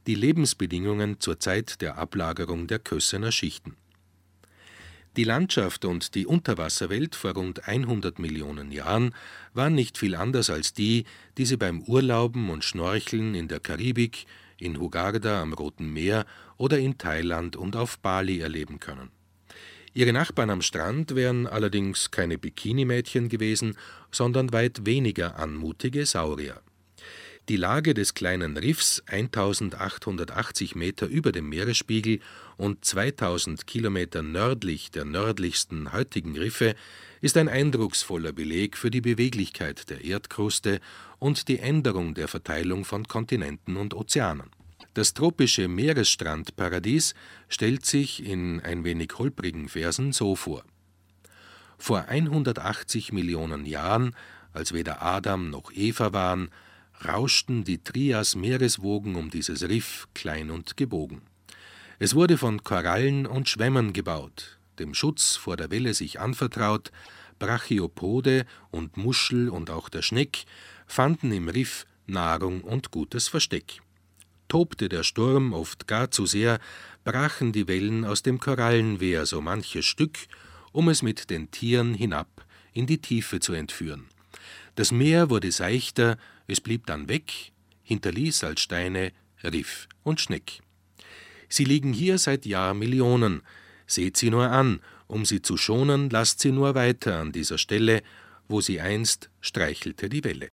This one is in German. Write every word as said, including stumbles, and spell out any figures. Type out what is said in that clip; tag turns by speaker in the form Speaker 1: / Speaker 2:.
Speaker 1: die Lebensbedingungen zur Zeit der Ablagerung der Kössener Schichten. Die Landschaft und die Unterwasserwelt vor rund hundert Millionen Jahren waren nicht viel anders als die, die Sie beim Urlauben und Schnorcheln in der Karibik, in Hurghada am Roten Meer oder in Thailand und auf Bali erleben können. Ihre Nachbarn am Strand wären allerdings keine Bikini-Mädchen gewesen, sondern weit weniger anmutige Saurier. Die Lage des kleinen Riffs, eintausendachthundertachtzig Meter über dem Meeresspiegel und zweitausend Kilometer nördlich der nördlichsten heutigen Riffe, ist ein eindrucksvoller Beleg für die Beweglichkeit der Erdkruste und die Änderung der Verteilung von Kontinenten und Ozeanen. Das tropische Meeresstrandparadies stellt sich in ein wenig holprigen Versen so vor: Vor hundertachtzig Millionen Jahren, als weder Adam noch Eva waren, rauschten die Trias-Meereswogen um dieses Riff klein und gebogen. Es wurde von Korallen und Schwämmern gebaut, dem Schutz vor der Welle sich anvertraut. Brachiopode und Muschel und auch der Schneck fanden im Riff Nahrung und gutes Versteck. Tobte der Sturm oft gar zu sehr, brachen die Wellen aus dem Korallenwehr so manches Stück, um es mit den Tieren hinab in die Tiefe zu entführen. Das Meer wurde seichter, es blieb dann weg, hinterließ als Steine Riff und Schneck. Sie liegen hier seit Jahrmillionen. Seht sie nur an, um sie zu schonen, lasst sie nur weiter an dieser Stelle, wo sie einst streichelte die Welle.